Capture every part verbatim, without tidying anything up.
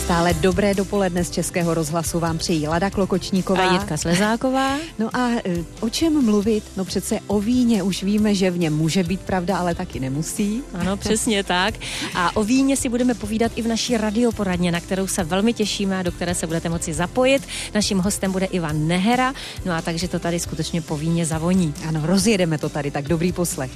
Stále dobré dopoledne z Českého rozhlasu vám přejí Lada Klokočníková a Jitka Slezáková. No a o čem mluvit? No přece o víně už víme, že v něm může být pravda, ale taky nemusí. Ano, přesně tak. A o víně si budeme povídat i v naší radioporadně, na kterou se velmi těšíme a do které se budete moci zapojit. Naším hostem bude Ivan Nehera, no a takže to tady skutečně po víně zavoní. Ano, rozjedeme to tady, tak dobrý poslech.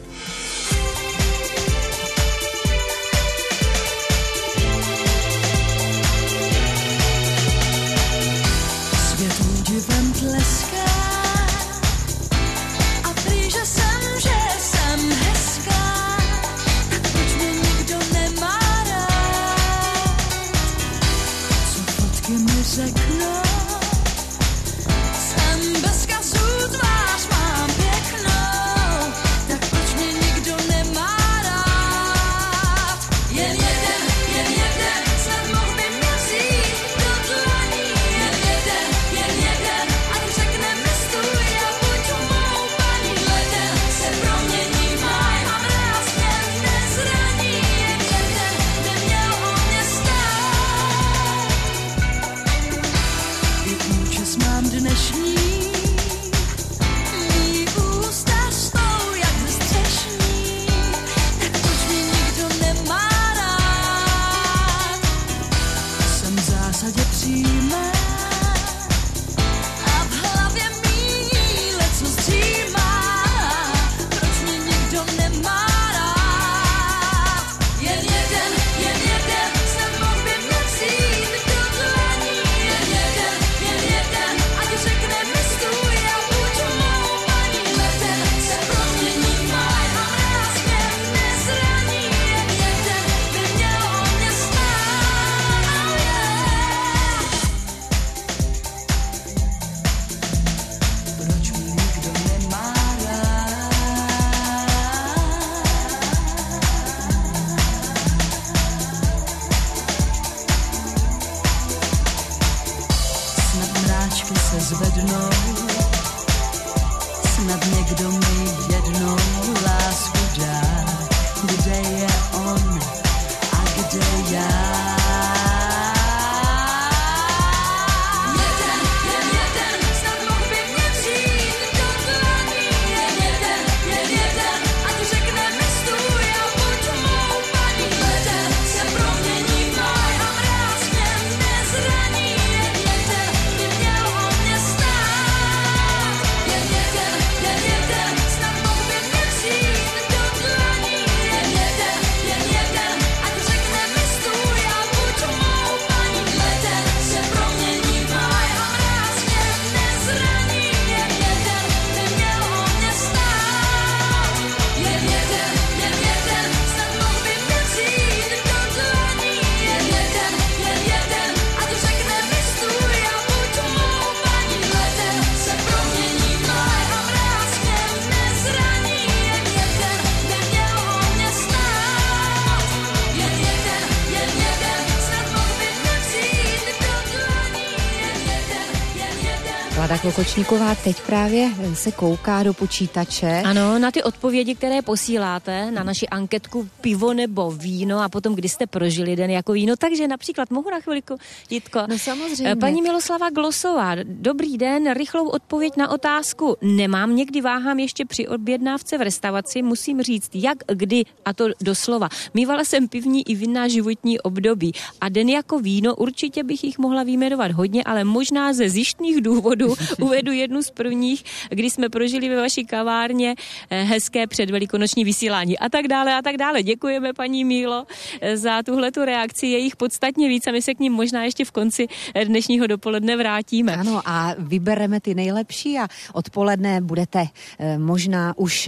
Lada Klokočníková teď právě se kouká do počítače. Ano, na ty odpovědi, které posíláte na naši anketku pivo nebo víno a potom, kdy jste prožili den jako víno. Takže například mohu na chviliku, Jitko. No samozřejmě. Paní Miloslava Glosová, dobrý den, rychlou odpověď na otázku. Nemám, někdy váhám ještě při objednávce v restauraci, musím říct, jak, kdy, a to doslova. Mývala jsem pivní i vinná životní období a den jako víno, určitě bych jich mohla vyjmenovat hodně, ale možná ze zjištných důvodů uvedu jednu z prvních, kdy jsme prožili ve vaší kavárně hezké předvelikonoční vysílání a tak dále a tak dále. Děkujeme, paní Mílo, za tuhletu reakci. Je jich podstatně víc a my se k ním možná ještě v konci dnešního dopoledne vrátíme. Ano, a vybereme ty nejlepší a odpoledne budete eh, možná už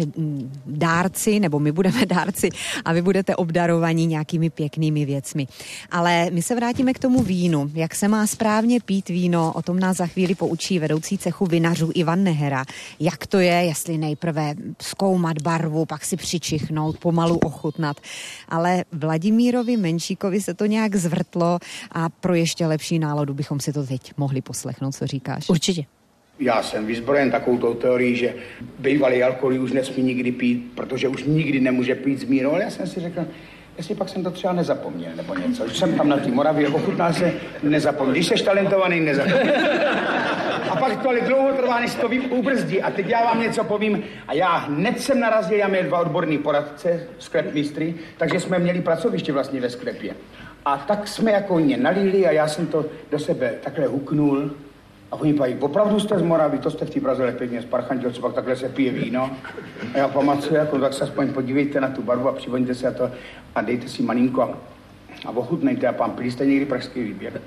dárci, nebo my budeme dárci a vy budete obdarovaní nějakými pěknými věcmi. Ale my se vrátíme k tomu vínu. Jak se má správně pít víno, o tom nás za chvíli poučí vedoucí cechu vinařů Ivan Nehera. Jak to je, jestli nejprve zkoumat barvu, pak si přičichnout, pomalu ochutnat. Ale Vladimírovi Menšíkovi se to nějak zvrtlo a pro ještě lepší náladu bychom si to teď mohli poslechnout, co říkáš. Určitě. Já jsem vyzbrojen takovou teorií, že bývalý alkoholí už nesmí nikdy pít, protože už nikdy nemůže pít z míru, ale já jsem si řekl, jestli pak jsem to třeba nezapomněl, nebo něco. Už jsem tam na té Moravě, ochutnal se, nezapomněl. Když jsi talentovaný, nezapomněl. A pak to ale dlouho trvá, než to vím, ubrzdí. A teď já vám něco povím. A já hned jsem narazil, já měl dva odborný poradce, sklepmistry, takže jsme měli pracoviště vlastně ve sklepě. A tak jsme jako mě nalili a já jsem to do sebe takhle huknul. A oni pají, opravdu jste z Moravy, to jste v té Praze pěkně z Parchantělce, pak takhle se pije víno. A já pamatuju, jako, tak se aspoň podívejte na tu barvu a přivoňte se a to a dejte si malinko a, a ochutnejte a pán, pili jste někdy pražský výběr.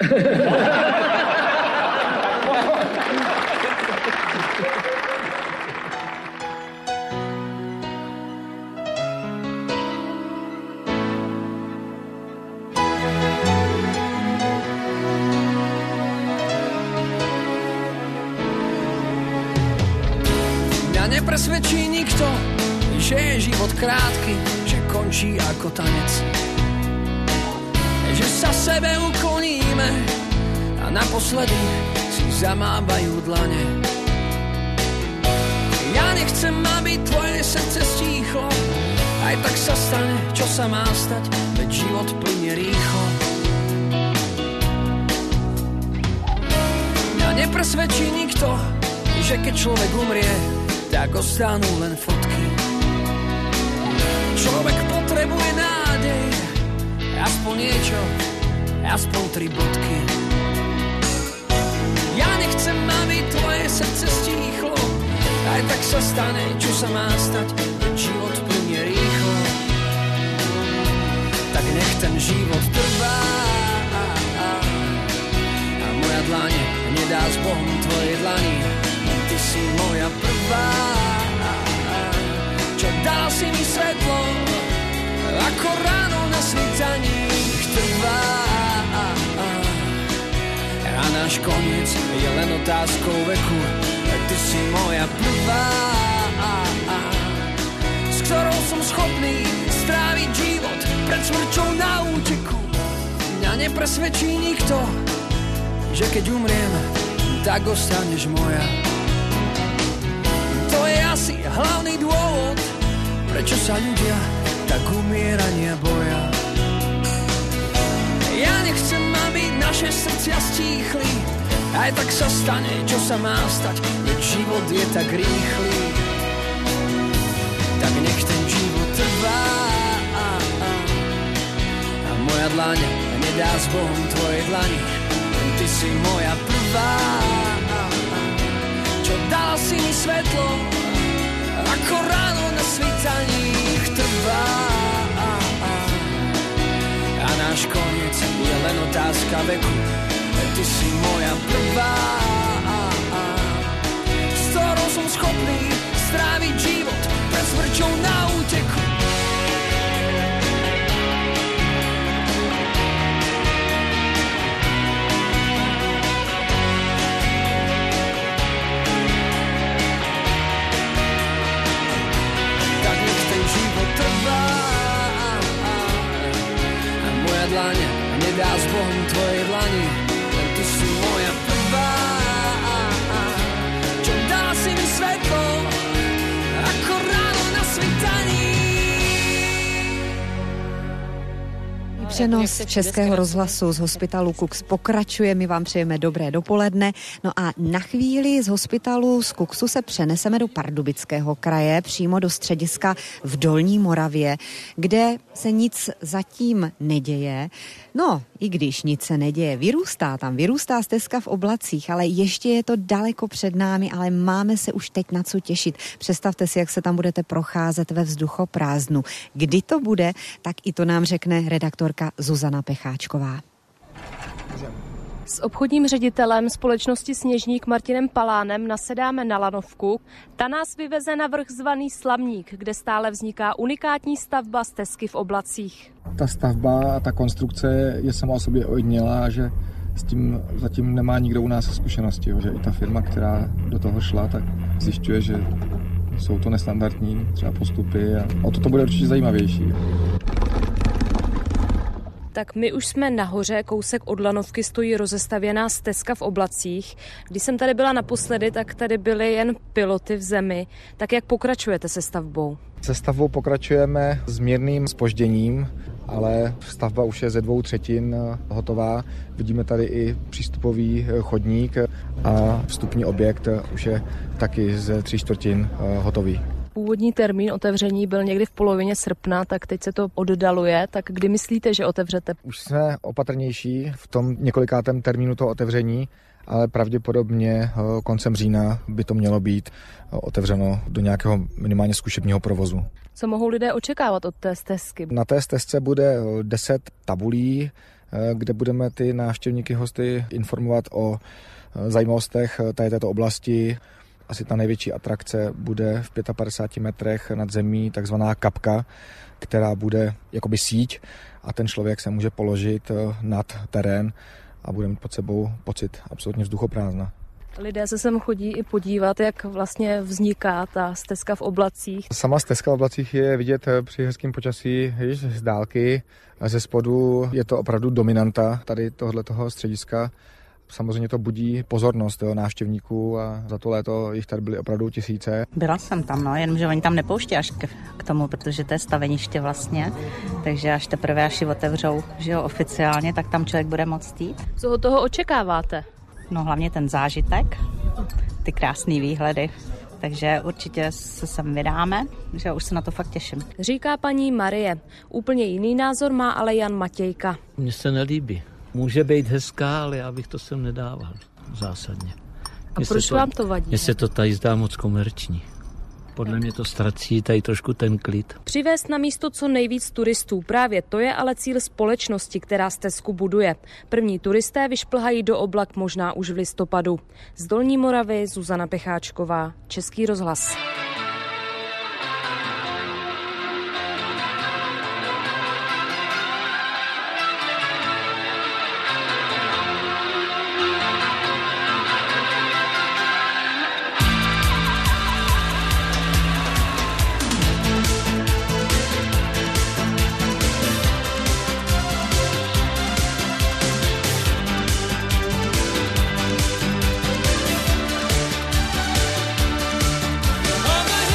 Nepresvedčí nikto, že je život krátky, že končí ako tanec. Že sa sebe ukloníme a naposledy si zamávajú dlane. Ja nechcem, aby tvoje srdce stíchlo, aj tak sa stane, čo sa má stať, veď život plynie rýchlo. Mňa nepresvedčí nikto, že keď človek umrie, tak ostanú len fotky. Človek potrebuje nádej, aspoň niečo, aspoň tri bodky. Ja nechcem, aby tvoje srdce stíchlo, aj tak sa stane, čo sa má stať, keď život plynie rýchlo. Tak nech ten život trvá a moja dlaň nedá s Bohom tvojej dlani. Ty si moja prvá, čo dala si mi svetlo, ako ráno na svítaní trvá. A náš koniec je len otázkou veku. Ty si moja prvá, s ktorou som schopný stráviť život pred smrťou na úteku. Mňa nepresvedčí nikto, že keď umriem, tak ostaneš moja. To je asi hlavný dôvod, prečo sa ľudia tak umierania boja. Ja nechcem, aby naše srdcia stíchli, aj tak sa stane, čo sa má stať, veď život je tak rýchly. Tak nech ten život trvá a moja dlaň nedá s Bohom tvojej dlani. Ty si moja prvá, čo dala si mi svetlo, ako ráno na svítaní trvá. A náš koniec je len otázka veku. Ty si moja prvá, s ktorou som schopný stráviť život pred smrťou na úteku. Tak nech ten život trvá a moja dlaň nedá s Bohom tvojej dlani. Ty si moja prvá, čo dala si mi svetlo, ako ráno na svítaní. Přenos Českého rozhlasu z hospitalu Kux pokračuje, my vám přejeme dobré dopoledne. No a na chvíli z hospitalu z Kuxu se přeneseme do Pardubického kraje, přímo do střediska v Dolní Moravě, kde se nic zatím neděje. No, i když nic se neděje, vyrůstá tam, vyrůstá stezka v oblacích, ale ještě je to daleko před námi, ale máme se už teď na co těšit. Představte si, jak se tam budete procházet ve vzduchoprázdnu. Kdy to bude, tak i to nám řekne redaktorka Zuzana Pecháčková. S obchodním ředitelem společnosti Sněžník Martinem Palánem nasedáme na lanovku. Ta nás vyveze na vrch zvaný Slamník, kde stále vzniká unikátní stavba stezky v oblacích. Ta stavba a ta konstrukce je sama o sobě ojedinělá, že s tím zatím nemá nikdo u nás zkušenosti. Že i ta firma, která do toho šla, tak zjišťuje, že jsou to nestandardní třeba postupy a o to to bude určitě zajímavější. Tak my už jsme nahoře, kousek od lanovky stojí rozestavěná stezka v oblacích. Když jsem tady byla naposledy, tak tady byly jen piloty v zemi. Tak jak pokračujete se stavbou? Se stavbou pokračujeme s mírným zpožděním. ale stavba už je ze dvou třetin hotová. Vidíme tady i přístupový chodník a vstupní objekt už je taky ze tří čtvrtin hotový. Původní termín otevření byl někdy v polovině srpna, tak teď se to oddaluje. Tak kdy myslíte, že otevřete? Už jsme opatrnější v tom několikátém termínu toho otevření, ale pravděpodobně koncem října by to mělo být otevřeno do nějakého minimálně zkušebního provozu. Co mohou lidé očekávat od té stezky? Na té stezce bude deset tabulí, kde budeme ty návštěvníky, hosty informovat o zajímavostech tady této oblasti. Asi ta největší atrakce bude v padesát pět metrech nad zemí, takzvaná kapka, která bude jakoby síť a ten člověk se může položit nad terén a bude mít pod sebou pocit absolutně vzduchoprázdna. Lidé se sem chodí i podívat, jak vlastně vzniká ta stezka v oblacích. Sama stezka v oblacích je vidět při hezkém počasí již z dálky. Ze spodu je to opravdu dominanta tady tohletoho střediska. Samozřejmě to budí pozornost jo, návštěvníků a za to léto jich tady byly opravdu tisíce. Byla jsem tam, no, jenomže oni tam nepouští až k, k tomu, protože to je staveniště vlastně, takže až teprve až ji otevřou, že jo, oficiálně, tak tam člověk bude moct jít. Co od toho očekáváte? No hlavně ten zážitek, ty krásný výhledy. Takže určitě se sem vydáme, že už se na to fakt těším. Říká paní Marie. Úplně jiný názor má ale Jan Matějka. Mně se nelíbí. Může být hezká, ale já bych to sem nedával zásadně. A proč vám to vadí? Mně se to tady zdá moc komerční. Podle mě to ztrací tady trošku ten klid. Přivést na místo co nejvíc turistů. Právě to je ale cíl společnosti, která stezku buduje. První turisté vyšplhají do oblak možná už v listopadu. Z Dolní Moravy Zuzana Pecháčková, Český rozhlas. A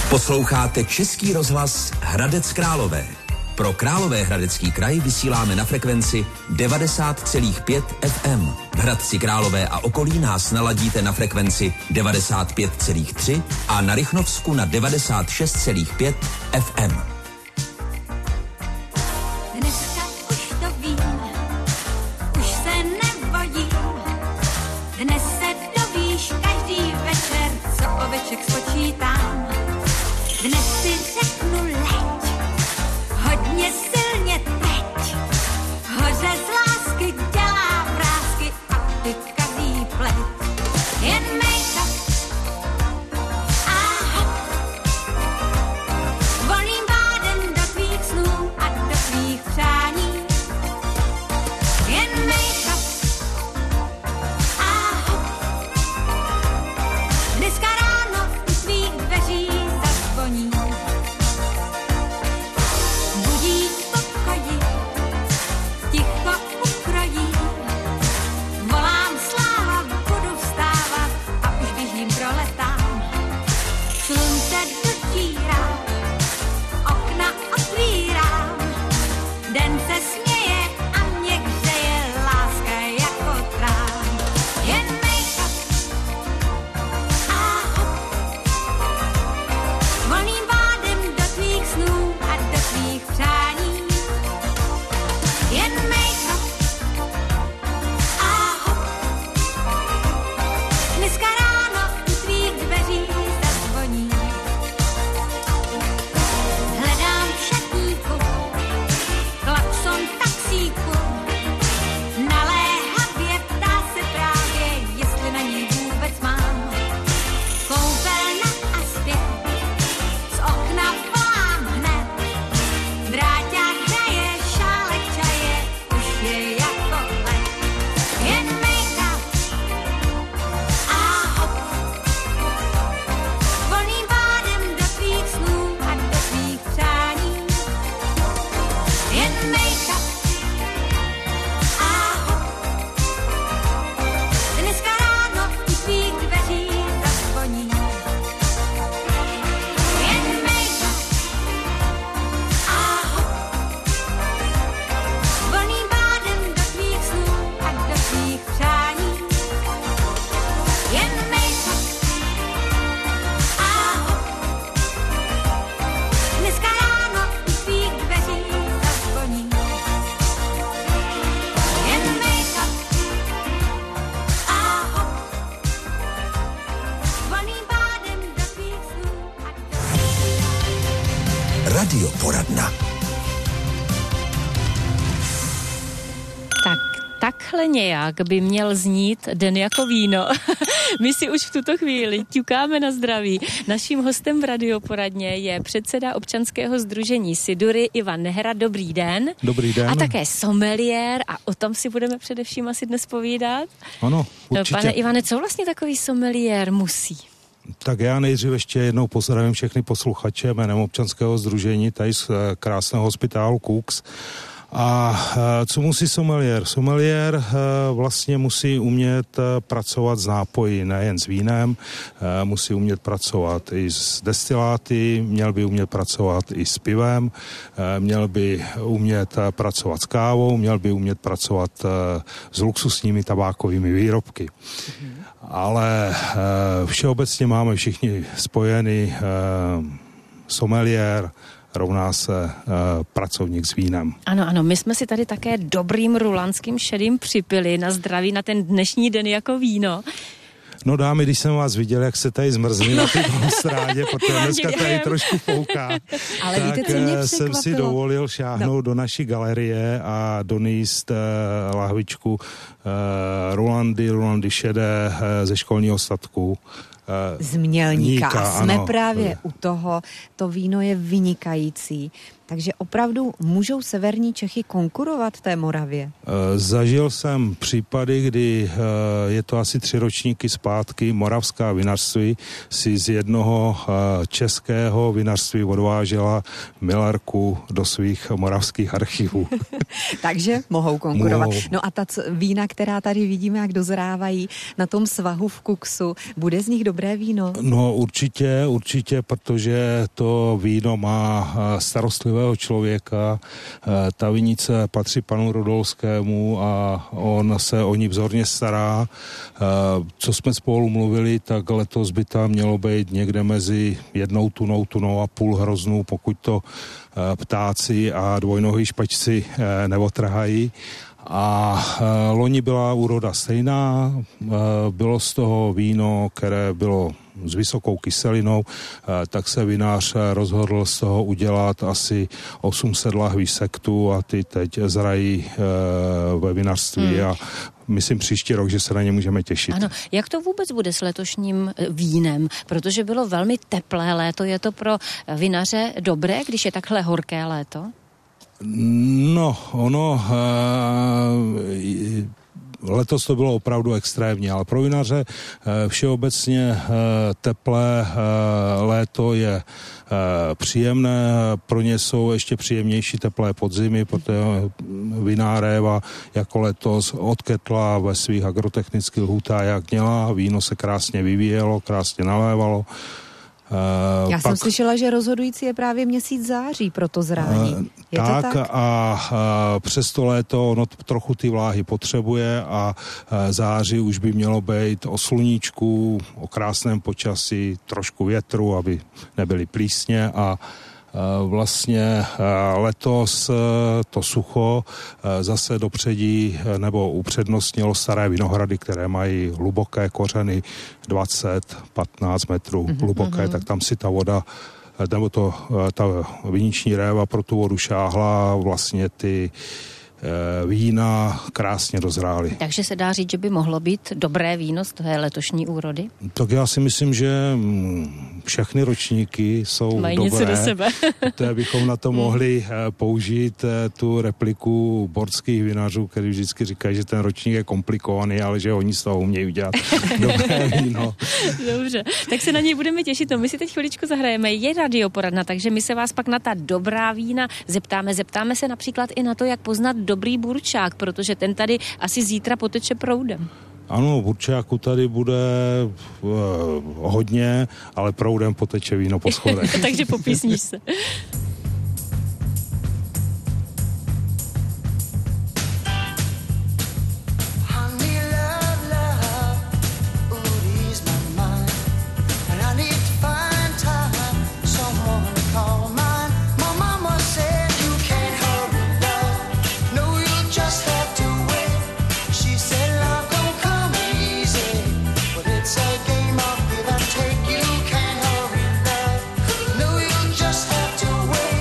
Posloucháte Český rozhlas Hradec Králové. Pro Královéhradecký kraj vysíláme na frekvenci devadesát celá pět ef em. V Hradci Králové a okolí nás naladíte na frekvenci devadesát pět celá tři a na Rychnovsku na devadesát šest celá pět ef em. Dneska už to vím, už se nebojím. Dnes se dovíš každý večer, co oveček spočítám. Dnes si řeknu leď, hodně silně teď. Hoře z lásky dělá vrásky a ty kazí pleť. Jen make-up a hop, volným pádem do tvých snů a do tvých přání. Jen make-up a hop, dneska ráno u tvých dveří zazvoní. Budík v pokoji ticho ukrojí. Volám sláva, budu vstávat a už běžím proletám. Slunce dotírám, okna otvírám. Den se směje a mě hřeje láska jako trám. Jen make-up a hop, volným pádem do tvých snů a do tvých přání. Jen make-up a hop, dneska ráno u tvých dveří zazvoní. Hledám v šatníku klakson taxíku, naléhavě ptá se právě, jestli na něj vůbec mám. Koupelna a zpěv, z okna volám hned. Dráťák hraje, šálek čaje, už je jako let. Jen make-up a hop, volným pádem do tvých snů a do tvých přání. Jen make-up a hop, dneska ráno u tvých dveří zazvoní. Jen make-up a hop, volným pádem do tvých snů a do tvých přání. Jen make-up a hop, dneska ráno u tvých dveří zazvoní. Jen make-up a hop, volným pádem do tvých snů a do Radioporadna. Tak, takhle nějak by měl znít Den jako víno. My si už v tuto chvíli ťukáme na zdraví. Naším hostem v Radioporadně je předseda občanského sdružení Sidury Ivan Nehra. Dobrý den. Dobrý den. A také sommeliér a o tom si budeme především asi dnes povídat. Ano, určitě. Pane Ivane, co vlastně takový sommeliér musí? Tak já nejdřív ještě jednou pozdravím všechny posluchače jménem občanského sdružení tady z krásného hospitálu Kux. A co musí sommeliér? Sommeliér vlastně musí umět pracovat s nápoji, nejen s vínem, musí umět pracovat i s destiláty, měl by umět pracovat i s pivem, měl by umět pracovat s kávou, měl by umět pracovat s luxusními tabákovými výrobky. Ale všeobecně máme všichni spojeny sommeliér, rovná se uh, pracovník s vínem. Ano, ano, my jsme si tady také dobrým rulanským šedým připili na zdraví na ten dnešní den jako víno. No dámy, když jsem vás viděl, jak se tady zmrzli na té balustrádě, protože dneska tady trošku fouká, ale tak víte, co mě jsem si dovolil šáhnout no. do naší galerie a doníst uh, lahvičku uh, Rulandy, Rulandy šedé uh, ze školního statku. Z Mělníka. Níka, a jsme ano. právě u toho, to víno je vynikající. Takže opravdu můžou severní Čechy konkurovat té Moravě? Zažil jsem případy, kdy je to asi tři ročníky zpátky, moravská vinařství si z jednoho českého vinařství odvážela milarku do svých moravských archivů. Takže mohou konkurovat. Mohou. No a ta vína, která tady vidíme, jak dozrávají na tom svahu v Kuxu, bude z nich dobrý dobré víno? No určitě, určitě, protože to víno má starostlivého člověka. Ta vinice patří panu Rodolskému a on se o ní vzorně stará. Co jsme spolu mluvili, tak letos by tam mělo být někde mezi jednou tunou, tunou a půl hroznů, pokud to ptáci a dvojnohý špačci neotrhají. A e, loni byla úroda stejná, e, bylo z toho víno, které bylo s vysokou kyselinou, e, tak se vinář rozhodl z toho udělat asi osm set lahví sektu a ty teď zrají e, ve vinařství hmm. a myslím příští rok, že se na ně můžeme těšit. Ano, jak to vůbec bude s letošním vínem? Protože bylo velmi teplé léto, je to pro vinaře dobré, když je takhle horké léto? No, ono, e, letos to bylo opravdu extrémní, ale pro vinaře e, všeobecně e, teplé e, léto je e, příjemné, pro ně jsou ještě příjemnější teplé podzimy, protože vináréva jako letos odketla ve svých agrotechnických lhůtách, jak měla, víno se krásně vyvíjelo, krásně nalévalo. Uh, Já pak, jsem slyšela, že rozhodující je právě měsíc září pro to zrání. Uh, je tak, to tak? A, a přes to léto ono trochu ty vláhy potřebuje a, a září už by mělo být o sluníčku, o krásném počasí, trošku větru, aby nebyly plísně a vlastně letos to sucho zase dopředí nebo upřednostnilo staré vinohrady, které mají hluboké kořeny dvacet patnáct metrů mm-hmm. hluboké, tak tam si ta voda nebo to, ta viniční réva pro tu vodu šáhla, vlastně ty vína krásně dozrály. Takže se dá říct, že by mohlo být dobré víno z té letošní úrody? Tak já si myslím, že všechny ročníky jsou mají dobré. něco do sebe. To bychom na to mohli použít tu repliku bordských vinařů, kteří vždycky říkají, že ten ročník je komplikovaný, ale že oni z toho umějí udělat dobré víno. Dobře, tak se na něj budeme těšit. No, my si teď chviličku zahrajeme. Je radioporadna, takže my se vás pak na ta dobrá vína zeptáme. Zeptáme se například i na to, jak poznat dobrý burčák, protože ten tady asi zítra poteče proudem. Ano, burčáku tady bude uh, hodně, ale proudem poteče víno po schodech. Takže popísníš se. Just have to wait.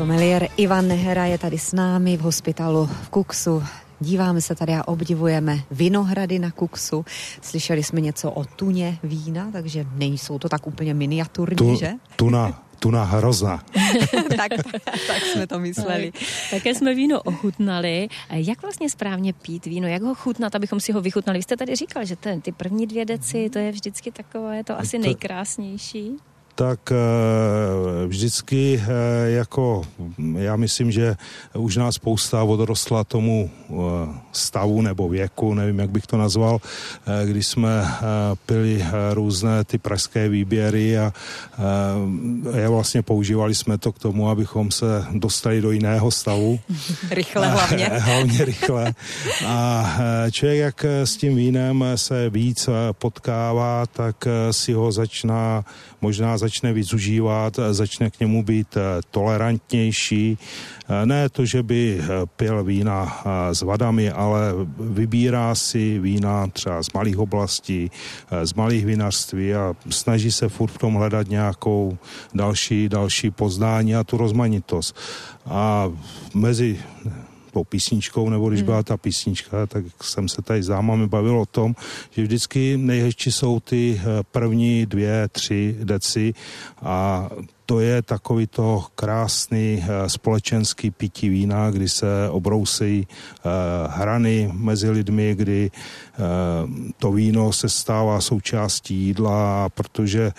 Someliér Ivan Nehera je tady s námi v hospitalu v Kuxu. Díváme se tady a obdivujeme vinohrady na Kuxu. Slyšeli jsme něco o tuně vína, takže nejsou to tak úplně miniaturní, tu, že? Tuna. Tuna hrozná. tak, tak jsme to mysleli. Také jsme víno ochutnali. Jak vlastně správně pít víno? Jak ho chutnat, abychom si ho vychutnali? Vy jste tady říkal, že ten, ty první dvě deci, to je vždycky takové, je to asi to... nejkrásnější. Tak vždycky jako, já myslím, že už nás spousta odrostla tomu stavu nebo věku, nevím, jak bych to nazval, když jsme pili různé ty pražské výběry a vlastně používali jsme to k tomu, abychom se dostali do jiného stavu. Rychle hlavně. Hlavně rychle. A člověk, jak s tím vínem se víc potkává, tak si ho začíná, možná začne víc užívat, začne k němu být tolerantnější. Ne to, že by pil vína s vadami, ale vybírá si vína třeba z malých oblastí, z malých vinařství a snaží se furt v tom hledat nějakou další, další poznání a tu rozmanitost. A mezi tou písničkou, nebo když byla ta písnička, tak jsem se tady s dámami bavil o tom, že vždycky nejhezčí jsou ty první dvě, tři deci a to je takový to krásný společenský pití vína, kdy se obrousejí hrany mezi lidmi, kdy to víno se stává součástí jídla, protože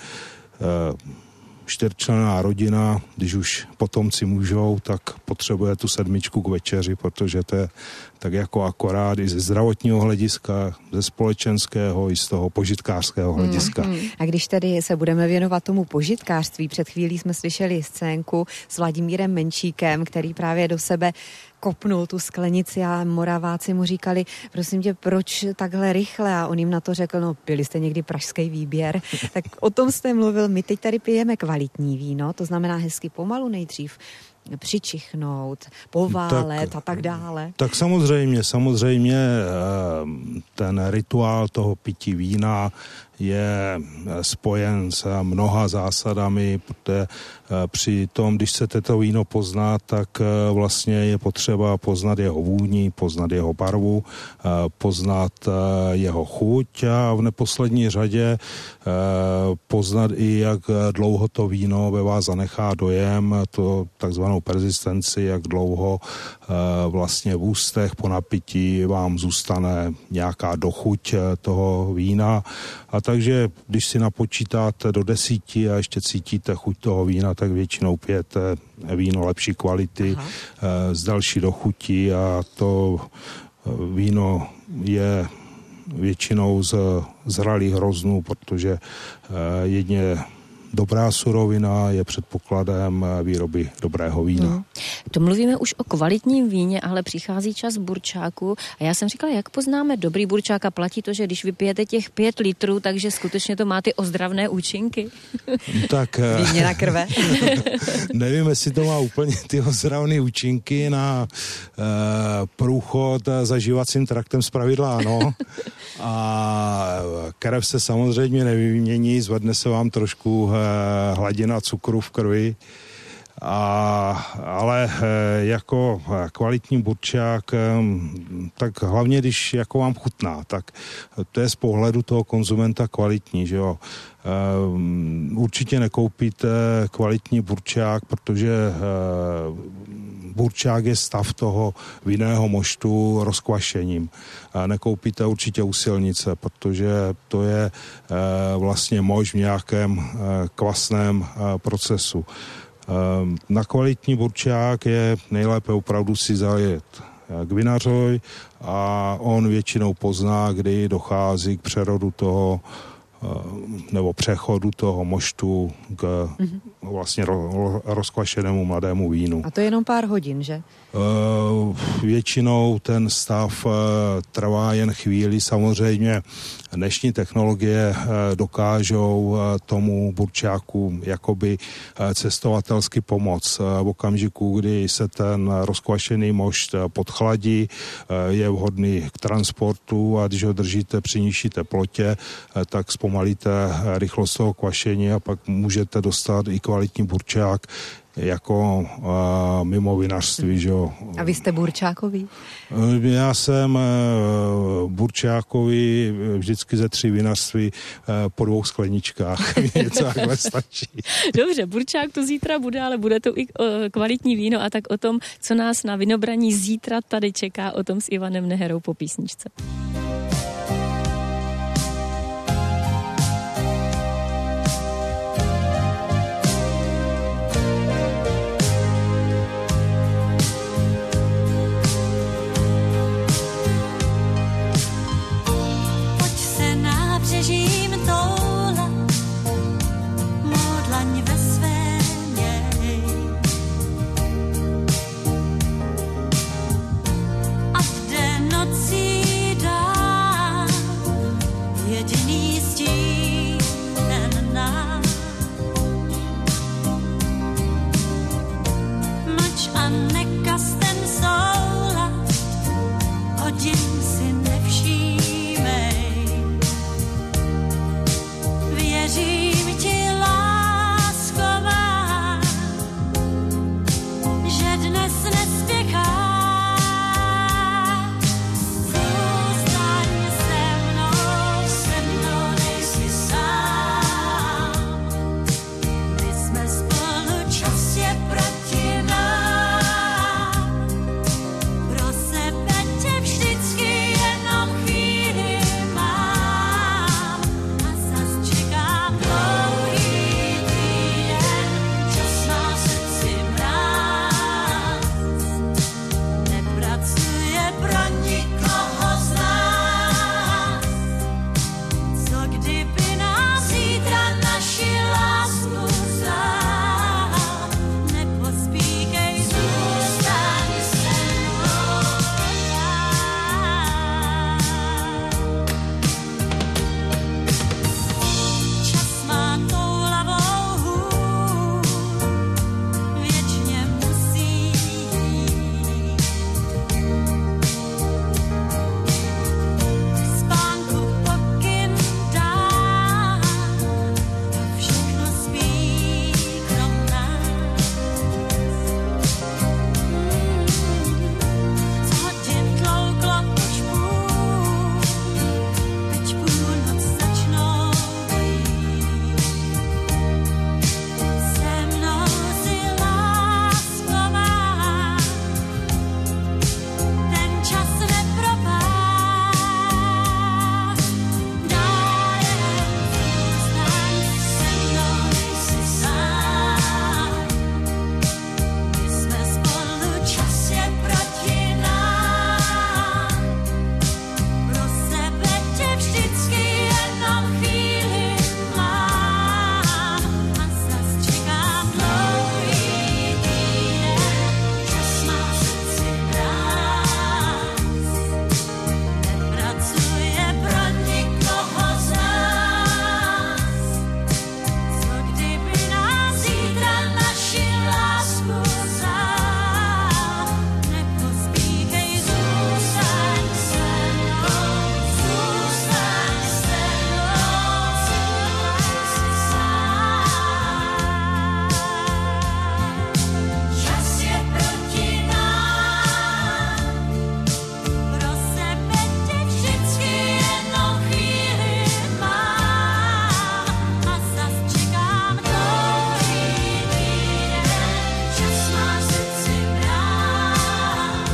čtyřčlenná rodina, když už potomci můžou, tak potřebuje tu sedmičku k večeři, protože to je tak jako akorát i ze zdravotního hlediska, ze společenského i z toho požitkářského hlediska. Hmm. A když tedy se budeme věnovat tomu požitkářství, před chvílí jsme slyšeli scénku s Vladimírem Menšíkem, který právě do sebe kopnul tu sklenici a Moraváci mu říkali, prosím tě, proč takhle rychle? A on jim na to řekl, no pili jste někdy pražský výběr. Tak o tom jste mluvil, my teď tady pijeme kvalitní víno, to znamená hezky pomalu nejdřív přičichnout, poválet tak, a tak dále. Tak samozřejmě, samozřejmě ten rituál toho pití vína je spojen s mnoha zásadami, protože při tom, když chcete to víno poznat, tak vlastně je potřeba poznat jeho vůni, poznat jeho barvu, poznat jeho chuť a v neposlední řadě poznat i, jak dlouho to víno ve vás zanechá dojem, to takzvanou persistenci, jak dlouho vlastně v ústech po napití vám zůstane nějaká dochuť toho vína. A takže, když si napočítáte do desíti a ještě cítíte chuť toho vína, tak většinou pijete víno lepší kvality, Aha. s další dochutí a to víno je většinou z zralých hroznů, protože jedně dobrá surovina je předpokladem výroby dobrého vína. Hmm. To mluvíme už o kvalitním víně, ale přichází čas burčáku a já jsem říkala, jak poznáme dobrý burčák a platí to, že když vypijete těch pět litrů, takže skutečně to má ty ozdravné účinky. Tak výměna krve. Nevím, jestli to má úplně ty ozdravné účinky na uh, průchod zažívacím traktem zpravidla, ano. A krev se samozřejmě nevymění, zvedne se vám trošku hladina cukru v krvi, a, ale jako kvalitní burčák, tak hlavně, když jako vám chutná, tak to je z pohledu toho konzumenta kvalitní, že jo. Určitě nekoupíte kvalitní burčák, protože burčák je stav toho vinného moštu rozkvašením. Nekoupíte určitě u silnice, protože to je vlastně mošt v nějakém kvasném procesu. Na kvalitní burčák je nejlépe opravdu si zajet k vinařovi a on většinou pozná, kdy dochází k přerodu toho nebo přechodu toho moštu k mm-hmm. vlastně ro, rozkvašenému mladému vínu. A to je jenom pár hodin, že? Uh, většinou ten stav uh, trvá jen chvíli. Samozřejmě dnešní technologie uh, dokážou uh, tomu burčáku jakoby uh, cestovatelsky pomoct. Uh, v okamžiku, kdy se ten rozkvašený mošt uh, podchladí, uh, je vhodný k transportu a když ho držíte při nižší teplotě, uh, tak s zpomalíte rychlost toho kvašení a pak můžete dostat i kvalitní burčák jako uh, mimo vinařství, že jo. A vy jste burčákový? Já jsem uh, burčákový vždycky ze tří vinařství uh, po dvou skleničkách. Něco takhle stačí. Dobře, burčák to zítra bude, ale bude to i uh, kvalitní víno a tak o tom, co nás na vinobraní zítra tady čeká, o tom s Ivanem Neherou po písničce. Přežím tohle, mou dlaň ve své měj. A jde nocí dál, jediný stín ten nás. Mlč a nekaz ten soulad, hodin si nevšímej. Věřím ti, lásko má, že dnes nespěchá. Zůstaň se mnou, se mnou nejsi sám. My jsme spolu, čas je proti nám. Pro sebe tě vždycky jenom chvíli mám. A zas čekám dlouhý týden, čas má srdci mráz. Nepracuje pro nikoho z nás. Co kdyby nás zítra naši lásku vzal? Nepospíchej, zůstaň se mnou dál. Čas má toulavou hůl, věčně musí jít. Spánku pokyn dá, všechno spí krom nás. Z hodin tlouklo už půl, teď půlnoc začnou být. Se mnou si lásko má, ten čas nepropád. Dál jen zůstaň se mnou, nejsi sám. My jsme spolu, čas je proti nám. Pro sebe tě vždycky jenom chvíli mám. A zas čekám dlouhý týden, čas má srdci mráz. Nepracuje pro nikoho z nás. Co kdyby nás zítra naši lásku vzal? Nepospíchej, zůstaň se mnou, zůstaň se mnou, nejsi sám. Čas je proti nám, pro sebe tě vždycky jenom chvíli mám. A zas čekám dlouhý týden, čas má srdci mráz.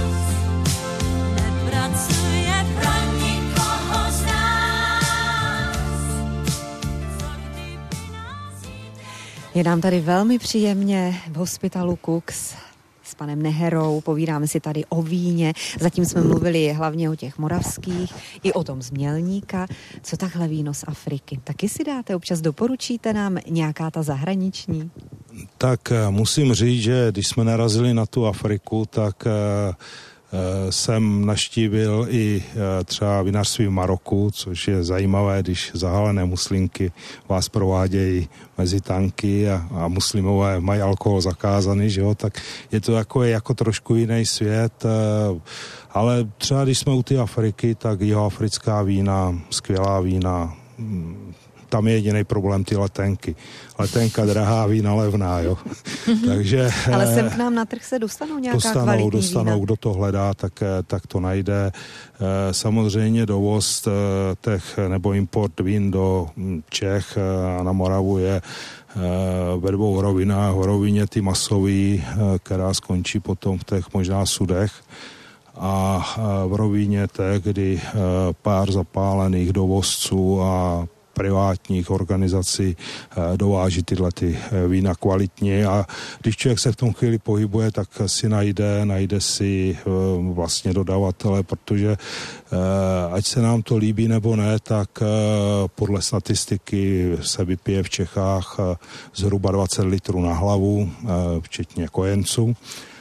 Nepracuje pro nikoho z nás. Co kdyby nás Je nám tady velmi příjemně v hospitalu Kux s panem Neherou, povídáme si tady o víně, zatím jsme mluvili hlavně o těch moravských, i o tom z Mělníka. Co takhle víno z Afriky? Taky si dáte, občas doporučíte nám nějaká ta zahraniční? Tak eh, musím říct, že když jsme narazili na tu Afriku, tak eh, eh, jsem naštívil i eh, třeba vinařství v Maroku, což je zajímavé, když zahalené muslimky vás provádějí mezi tanky a, a muslimové mají alkohol zakázaný, že jo, tak je to jako, jako trošku jiný svět, eh, ale třeba když jsme u té Afriky, tak jihoafrická vína, skvělá vína, hm, tam je jediný problém ty letenky. Letenka drahá, vína levná, jo. Takže... Ale sem k nám na trh se dostanou nějaká dostanou, kvalitní dostanou, vína? Kdo to hledá, tak, tak to najde. Samozřejmě dovoz těch, nebo import vín do Čech a na Moravu je ve dvou rovinách. V rovině ty masový, která skončí potom v těch možná sudech, a v rovině té, kdy pár zapálených dovozců a privátních organizací dováží tyhle ty vína kvalitně, a když člověk se v tom chvíli pohybuje, tak si najde, najde si vlastně dodavatele, protože ať se nám to líbí nebo ne, tak podle statistiky se vypije v Čechách zhruba dvacet litrů na hlavu, včetně kojenců.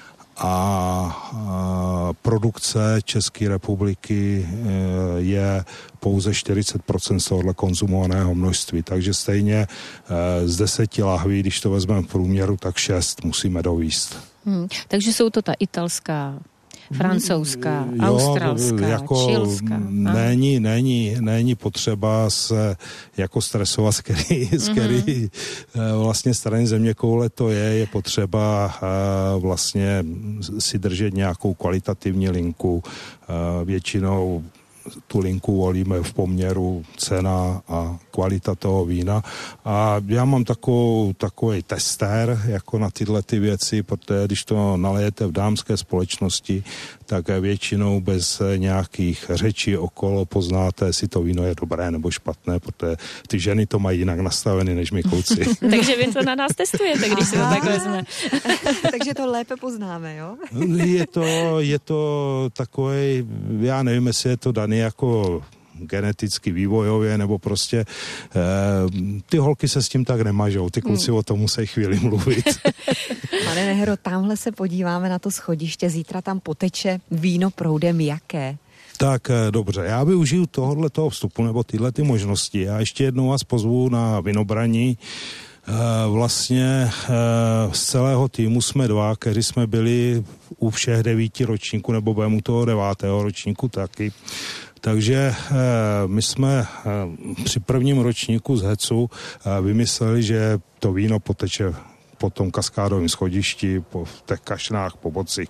A produkce České republiky je pouze čtyřicet procent z tohohle konzumovaného množství. Takže stejně z deseti lahví, když to vezmeme v průměru, tak šest musíme dovízt. Hmm, takže jsou to ta italská, francouzská, jo, australská, jako čilská. Není, není, není potřeba se jako stresovat, z který, z který mm-hmm. vlastně strany zeměkoule to je, je potřeba vlastně si držet nějakou kvalitativní linku. Většinou tu linku volíme v poměru cena a kvalita toho vína. A já mám takovou, takový testér jako na tyhle ty věci, protože když to nalejete v dámské společnosti, tak většinou bez nějakých řečí okolo poznáte, jestli to víno je dobré nebo špatné, protože ty ženy to mají jinak nastavené než my kluci. Takže vy to na nás testujete, když se to tak vezme. Takže to lépe poznáme, jo? je to, je to takový, já nevím, jestli je to daný jako geneticky, vývojově, nebo prostě e, ty holky se s tím tak nemažou, ty kluci hmm. o tom musí chvíli mluvit. Pane Nehro, tamhle se podíváme na to schodiště, zítra tam poteče víno proudem jaké? Tak dobře, já využiju tohohle toho vstupu, nebo tyhle ty možnosti. Já ještě jednou vás pozvu na vinobraní. Vlastně z celého týmu jsme dva, kteří jsme byli u všech devíti ročníků, nebo budeme u toho devátého ročníku taky. Takže my jsme při prvním ročníku z Hecu vymysleli, že to víno poteče po tom kaskádovém schodišti, po těch kašnách, po bocích.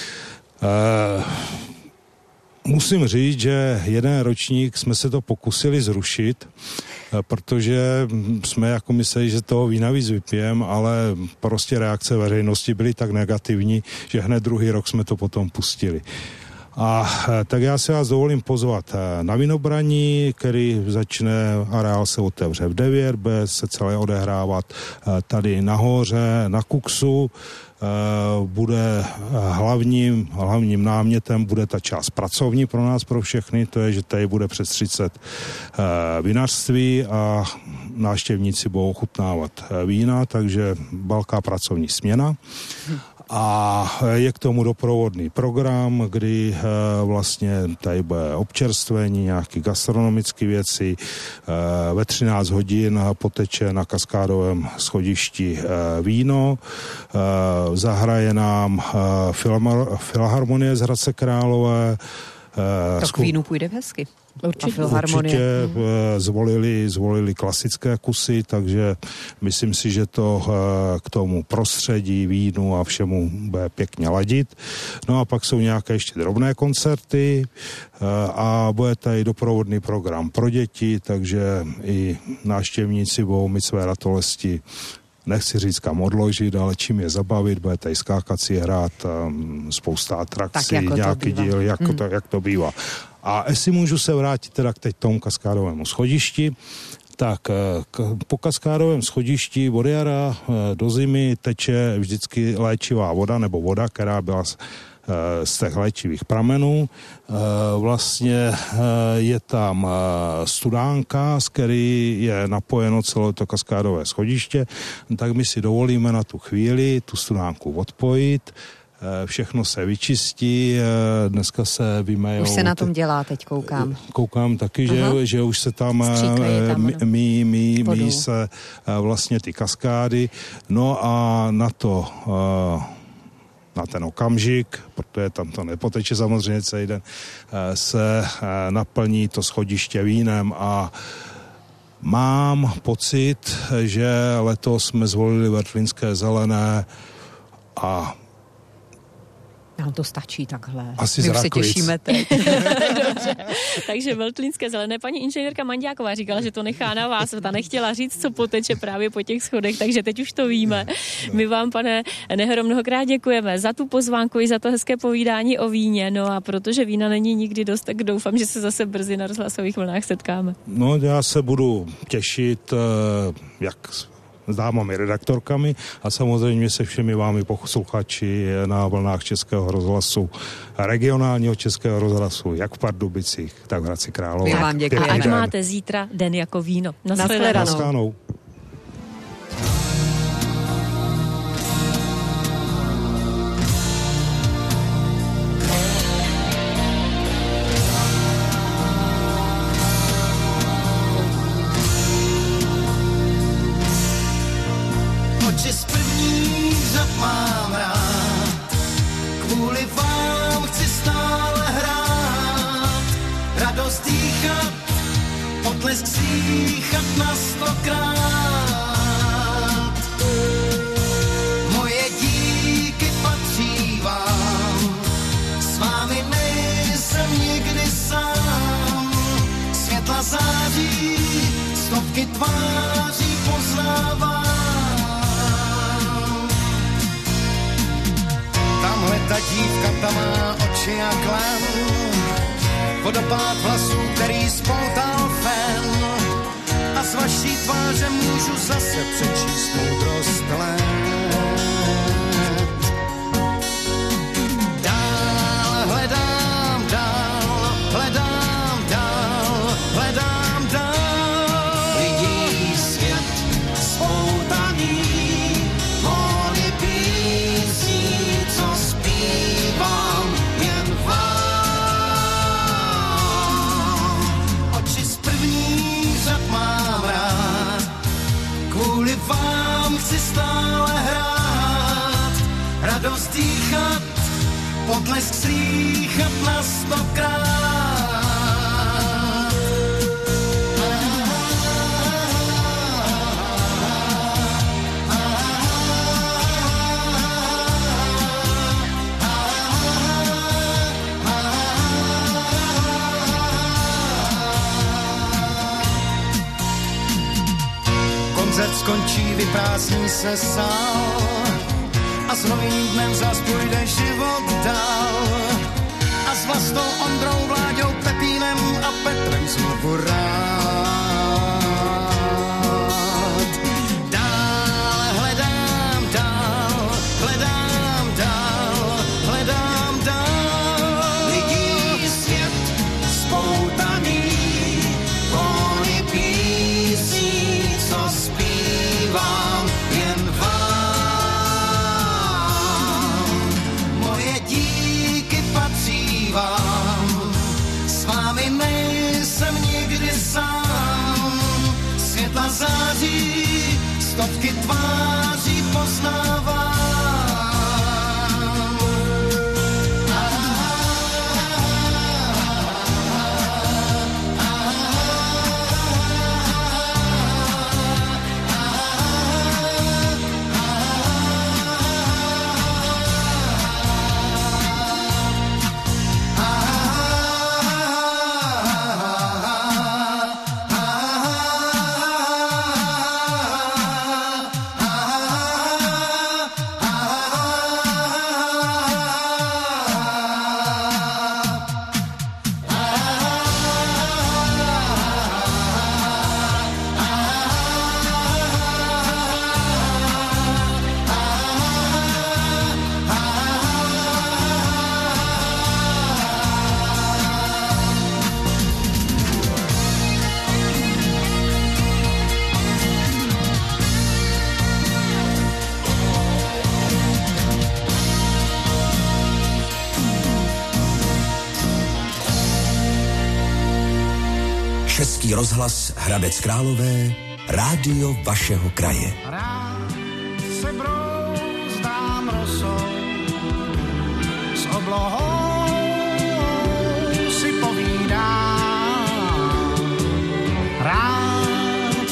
Musím říct, že jeden ročník jsme se to pokusili zrušit, protože jsme jako mysleli, že toho vína víc vypijeme, ale prostě reakce veřejnosti byly tak negativní, že hned druhý rok jsme to potom pustili. A tak já si vás dovolím pozvat na vinobraní, který začne, areál se otevře v devět, bude se celé odehrávat tady nahoře, na Kuksu. Bude hlavním, hlavním námětem bude ta část pracovní pro nás, pro všechny, to je, že tady bude přes třicet vinařství a návštěvníci budou ochutnávat vína, takže velká pracovní směna. A je k tomu doprovodný program, kdy e, vlastně tady bude občerstvení, nějaké gastronomické věci. E, ve třináct hodin poteče na kaskádovém schodišti e, víno. E, zahraje nám e, filmar, Filharmonie z Hradce Králové. E, tak vínu půjde hezky. Určitě, určitě zvolili, zvolili klasické kusy, takže myslím si, že to k tomu prostředí, vínu a všemu bude pěkně ladit. No a pak jsou nějaké ještě drobné koncerty a bude tady doprovodný program pro děti, takže i návštěvníci budou mít své ratolesti, nechci říct kam odložit, ale čím je zabavit, bude tady skákací hrát, spousta atrakcí, jako nějaký díl, jak, hmm. to, jak to bývá. A jestli můžu se vrátit teda k teď tomu kaskádovému schodišti, tak k, po kaskádovém schodišti od jara do zimy teče vždycky léčivá voda, nebo voda, která byla z, z těch léčivých pramenů. Vlastně je tam studánka, z který je napojeno celé to kaskádové schodiště, tak my si dovolíme na tu chvíli tu studánku odpojit. Všechno se vyčistí, dneska se vymejou. Už se na tom dělá, teď koukám. Koukám taky, že, že už se tam, tam mí, mí, mí se vlastně ty kaskády. No a na to, na ten okamžik, protože tam to nepoteče samozřejmě celý den, se naplní to schodiště vínem a Mám pocit, že letos jsme zvolili Vrtlínské zelené a nám to stačí takhle. Asi My z už se Raklic. těšíme teď. Dobře. Takže Veltlínské zelené. Paní inženýrka Manďáková říkala, že to nechá na vás. Ta nechtěla říct, co poteče právě po těch schodech, takže teď už to víme. My vám, pane Nehro, mnohokrát děkujeme za tu pozvánku i za to hezké povídání o víně. No a protože vína není nikdy dost, tak doufám, že se zase brzy na rozhlasových vlnách setkáme. No, já se budu těšit, jak s dámami redaktorkami a samozřejmě se všemi vámi posluchači na vlnách Českého rozhlasu, regionálního Českého rozhlasu, jak v Pardubicích, tak v Hradci Králové. My vám děkujeme. A ať máte zítra den jako víno. Nashledanou. Nashledanou. Oči z prvních řad mám rád, kvůli vám chci stále hrát, radost dýchat, potlesk slýchat na stokrát. Moje díky patří vám, s vámi nejsem nikdy sám. Světla září, stovky tváří poznávám. Tamhle ta dívka, ta má oči jak len, vodopád vlasů, který spoutal fen. A z vaší tváře můžu zase přečíst moudrost let. Dál hledám, dál, hledám, dál, hledám, dál. Vidí svět spoutaný, vody písní, co zpívám jen vám. Oči z prvních řad mám rád, kvůli vám chci stále hrát, radost dýchat, potlesk slýchat na stokrát. Koncert skončí, vyprázdní se sál a s novým dnem zas půjde život dál. A s Vlastou, Ondrou, Vláďou, Pepínem a Petrem znovu rád. Dál hledám, dál, hledám, dál, hledám, dál. Lidí svět spoutaný, vony písní, co zpívám jen vám. Moje díky patří vám, s vámi nejsem nikdy sám. Světla září, stovky tváří poznávám. Český rozhlas Hradec Králové, rádio vašeho kraje. Rád se brouzdám rosou, s oblohou si povídám. Rád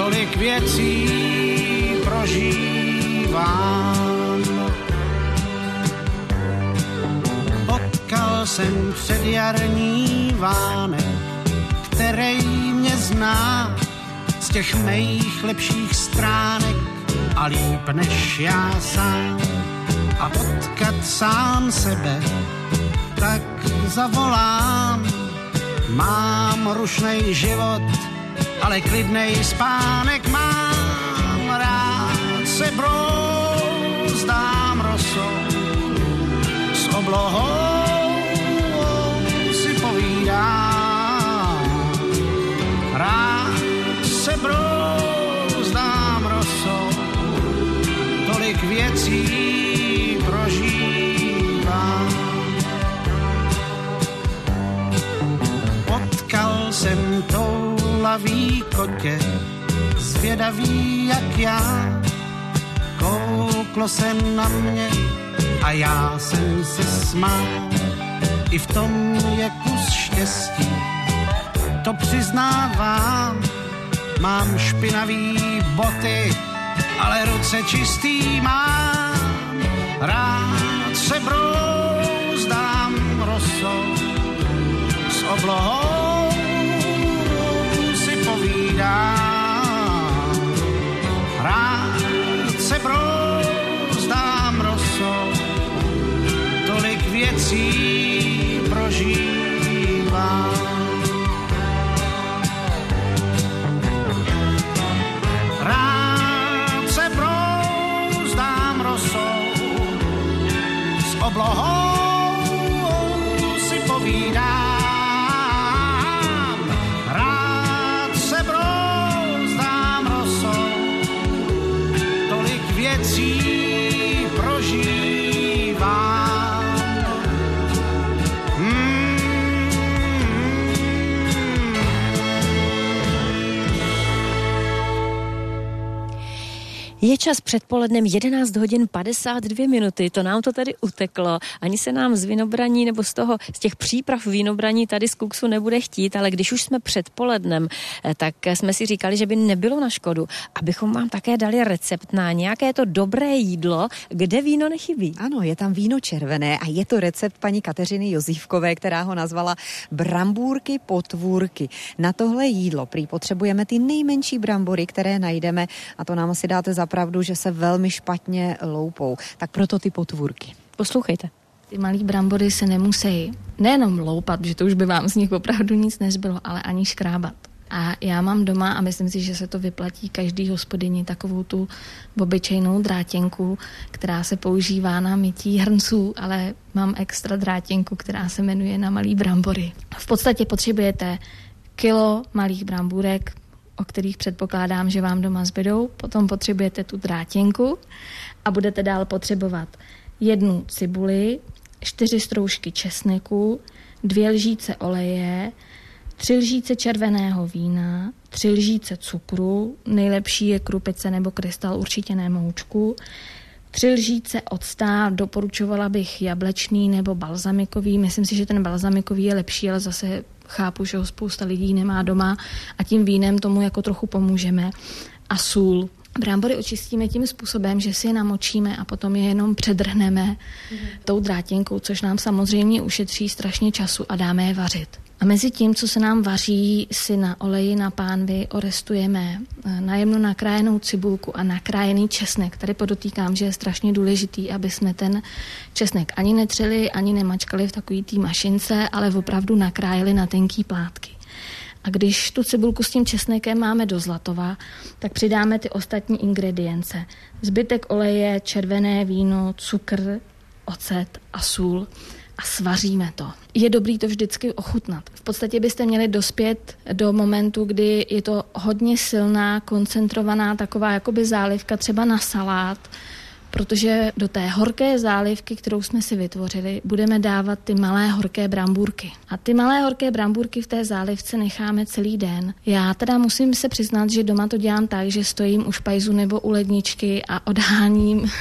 tolik věcí prožívám. Potkal jsem předjarní vánek, který mě zná z těch mých lepších stránek a líp než já sám. A potkat sám sebe, tak zavolám. Mám rušnej život, ale klidnej spánek mám. Rád se brouzdám rosou, s oblohou si povídám. Rád se brouzdám rosou, tolik věcí prožívám. Potkal jsem toulavý kotě, zvědavý jak já. Kouklo se na mě a já jsem se smál. I v tom je kus štěstí, to přiznávám. Mám špinavý boty, ale ruce čistý mám. Rád se brouzdám rosou, s oblohou si povídám. Rád se brouzdám rosou, tolik věcí prožívám. Rád se brouzdám rosou, s oblohou si povídám. Rád se brouzdám rosou, tolik věcí prožívám. Hmm. Je čas předpolednem jedenáct hodin padesát dvě minuty, to nám to tady uteklo. Ani se nám z vinobraní nebo z toho, z těch příprav vinobraní tady z Kuksu nebude chtít, ale když už jsme předpolednem, tak jsme si říkali, že by nebylo na škodu, abychom vám také dali recept na nějaké to dobré jídlo, kde víno nechybí. Ano, je tam víno červené a je to recept paní Kateřiny Jozívkové, která ho nazvala brambůrky potvůrky. Na tohle jídlo prý potřebujeme ty nejmenší brambory, které najdeme, a to nám asi dáte za pravdu, že se velmi špatně loupou. Tak proto ty potvůrky. Poslouchejte. Ty malý brambory se nemusí nejenom loupat, že to už by vám z nich opravdu nic nezbylo, ale ani škrábat. A já mám doma, a myslím si, že se to vyplatí každý hospodyni, takovou tu obyčejnou drátěnku, která se používá na mytí hrnců, ale mám extra drátěnku, která se jmenuje na malý brambory. V podstatě potřebujete kilo malých brambůrek, o kterých předpokládám, že vám doma zbydou. Potom potřebujete tu drátěnku a budete dál potřebovat jednu cibuli, čtyři stroužky česneku, dvě lžíce oleje, tři lžíce červeného vína, tři lžíce cukru, nejlepší je krupice nebo krystal, určitě ne moučku, tři lžíce octa, doporučovala bych jablečný nebo balzamikový, myslím si, že ten balzamikový je lepší, ale zase chápu, že ho spousta lidí nemá doma a tím vínem tomu jako trochu pomůžeme. A sůl. Brambory očistíme tím způsobem, že si je namočíme a potom je jenom předrhneme mm. tou drátěnkou, což nám samozřejmě ušetří strašně času a dáme je vařit. A mezi tím, co se nám vaří, si na oleji na pánvi orestujeme najemno nakrájenou cibulku a nakrájený česnek. Tady podotýkám, že je strašně důležitý, aby jsme ten česnek ani netřeli, ani nemačkali v takový té mašince, ale opravdu nakrájeli na tenký plátky. A když tu cibulku s tím česnekem máme do zlatova, tak přidáme ty ostatní ingredience. Zbytek oleje, červené víno, cukr, ocet a sůl a svaříme to. Je dobrý to vždycky ochutnat. V podstatě byste měli dospět do momentu, kdy je to hodně silná, koncentrovaná taková jakoby zálivka třeba na salát, protože do té horké zálivky, kterou jsme si vytvořili, budeme dávat ty malé horké brambůrky. A ty malé horké brambůrky v té zálivce necháme celý den. Já teda musím se přiznat, že doma to dělám tak, že stojím u špajzu nebo u ledničky a odháním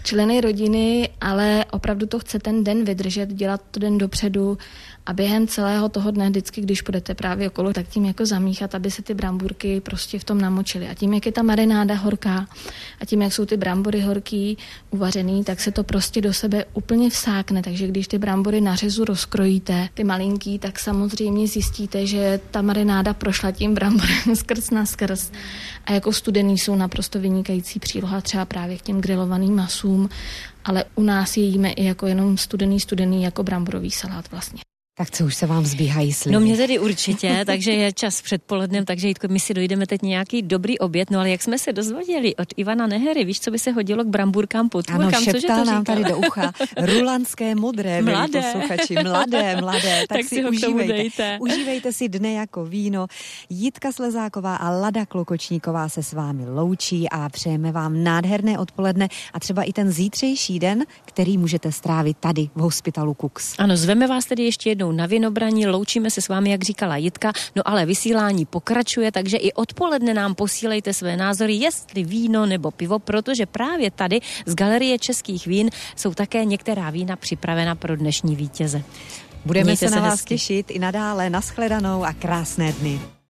členy rodiny, ale opravdu to chce ten den vydržet, dělat to den dopředu a během celého toho dne vždycky, když půjdete právě okolo, tak tím jako zamíchat, aby se ty bramburky prostě v tom namočily. A tím, jak je ta marináda horká a tím, jak jsou ty brambory horký, uvařený, tak se to prostě do sebe úplně vsákne. Takže když ty brambory na řezu rozkrojíte, ty malinký, tak samozřejmě zjistíte, že ta marináda prošla tím bramborem skrz na skrz. A jako studený jsou naprosto vynikající příloha třeba právě k těm grilovaným masům, ale u nás je jíme i jako jenom studený, studený jako bramborový salát vlastně. Tak co, už se vám zbíhají sliby? No mě tedy určitě, takže je čas předpolednem, takže Jitko, my si dojdeme teď nějaký dobrý oběd, no ale jak jsme se dozvěděli od Ivana Nehery, víš, co by se hodilo k bramburkám, potvůrkám, ano, cože to říkal? nám tady do ucha rulandské modré, mladé posluchači, mladé, mladé, tak, tak si, si ho užívejte. Užívejte si dne jako víno. Jitka Slezáková a Lada Klokočníková se s vámi loučí a přejeme vám nádherné odpoledne a třeba i ten zítřejší den, který můžete strávit tady v Hospitalu Kux. Ano, zveme vás tedy ještě jednou na Vinobraní, loučíme se s vámi, jak říkala Jitka, no ale vysílání pokračuje, takže i odpoledne nám posílejte své názory, jestli víno nebo pivo, protože právě tady z Galerie českých vín jsou také některá vína připravena pro dnešní vítěze. Budeme Mějte se na vás hezky. těšit i nadále. Nashledanou a krásné dny.